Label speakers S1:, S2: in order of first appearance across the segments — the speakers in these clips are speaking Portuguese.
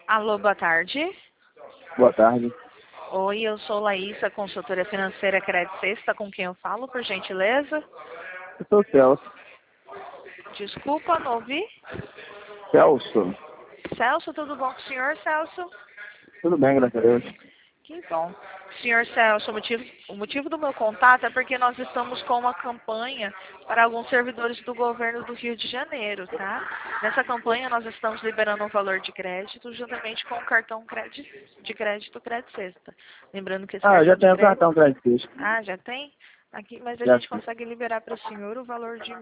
S1: Alô, boa tarde.
S2: Boa tarde.
S1: Oi, eu sou Laísa, consultora financeira Crédito Sexta, com quem eu falo, por gentileza?
S2: Eu sou o Celso.
S1: Desculpa, não ouvi.
S2: Celso.
S1: Celso, tudo bom com o senhor, Celso?
S2: Tudo bem, graças a Deus.
S1: Que bom. Senhor Celso, o motivo do meu contato é porque nós estamos com uma campanha para alguns servidores do governo do Rio de Janeiro, tá? Nessa campanha nós estamos liberando um valor de crédito juntamente com o cartão de crédito Crédito Sexta. Lembrando que esse
S2: Eu já
S1: cartão de
S2: tenho
S1: crédito...
S2: cartão crédito.
S1: Ah, já tem? Aqui, mas a
S2: Já
S1: gente
S2: sim.
S1: consegue liberar para o senhor o valor de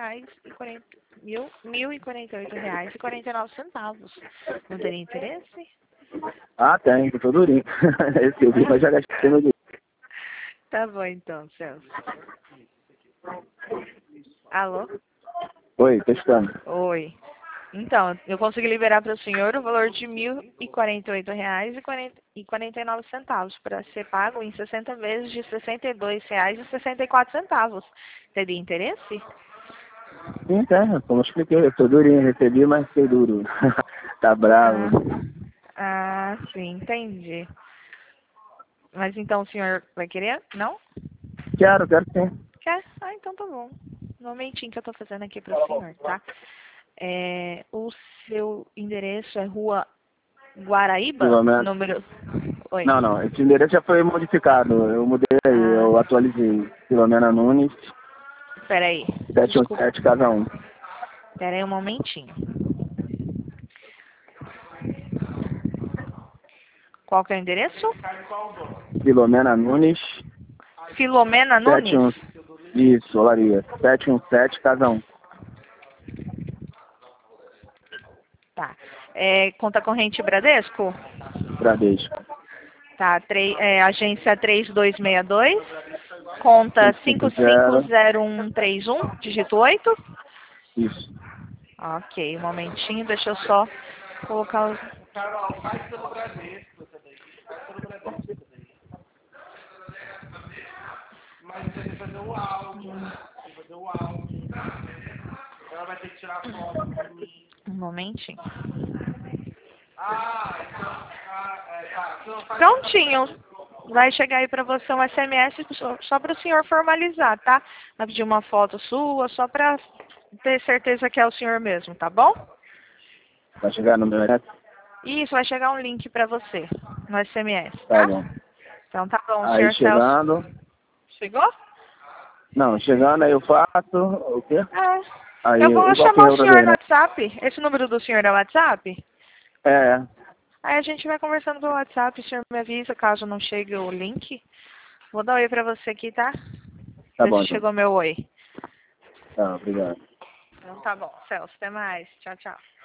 S1: R$ 1.048,49. Não teria interesse?
S2: Tem, tô durinho. Recebi, mas já gastei meu dinheiro.
S1: Tá bom então, Celso. Alô?
S2: Oi, testando.
S1: Oi. Então, eu consegui liberar para o senhor o valor de R$ 1.048,49 para ser pago em 60 vezes de R$ 62,64. Teria interesse?
S2: Sim, como eu expliquei, eu tô durinho, recebi, mas fiquei duro. Tá bravo.
S1: Sim, entendi. Mas então o senhor vai querer? Não?
S2: Quero sim.
S1: Quer? Então tá bom. Um momentinho que eu tô fazendo aqui para o senhor, tá? O seu endereço é Rua Guaraíba,
S2: Filomena.
S1: número... Oi.
S2: Não, esse endereço já foi modificado. Eu mudei aí, eu atualizei. Filomena Nunes,
S1: Peraí. Desculpa.
S2: 717 Casa 1.
S1: Peraí um momentinho. Qual que é o endereço?
S2: Filomena Nunes,
S1: Filomena Nunes?
S2: 71. Isso, Olaria. 717 Casa 1.
S1: Tá. Conta corrente Bradesco?
S2: Bradesco.
S1: Tá. Agência 3262. Conta
S2: 550.
S1: 550131, dígito 8.
S2: Isso.
S1: Ok, um momentinho, deixa eu só colocar os... Um momentinho. Prontinho. Vai chegar aí pra você um SMS só para o senhor formalizar, tá? Vai pedir uma foto sua, só para ter certeza que é o senhor mesmo, tá bom?
S2: Vai chegar no meu neto?
S1: Isso, vai chegar um link para você no SMS,
S2: Tá
S1: tá?
S2: bom.
S1: Então tá bom,
S2: Aí
S1: senhor Celso.
S2: chegando.
S1: Chegou?
S2: Não, chegando aí eu faço. O quê? Aí,
S1: Eu vou
S2: igual que
S1: chamar o
S2: eu outra
S1: senhor
S2: vez,
S1: no
S2: né?
S1: WhatsApp. Esse número do senhor é o WhatsApp?
S2: É.
S1: Aí a gente vai conversando pelo WhatsApp, o senhor me avisa caso não chegue o link. Vou dar um oi pra você aqui, tá?
S2: Tá
S1: Ver
S2: bom,
S1: se
S2: então.
S1: chegou meu oi.
S2: Tá, obrigado.
S1: Então tá bom, Celso, até mais. Tchau, tchau.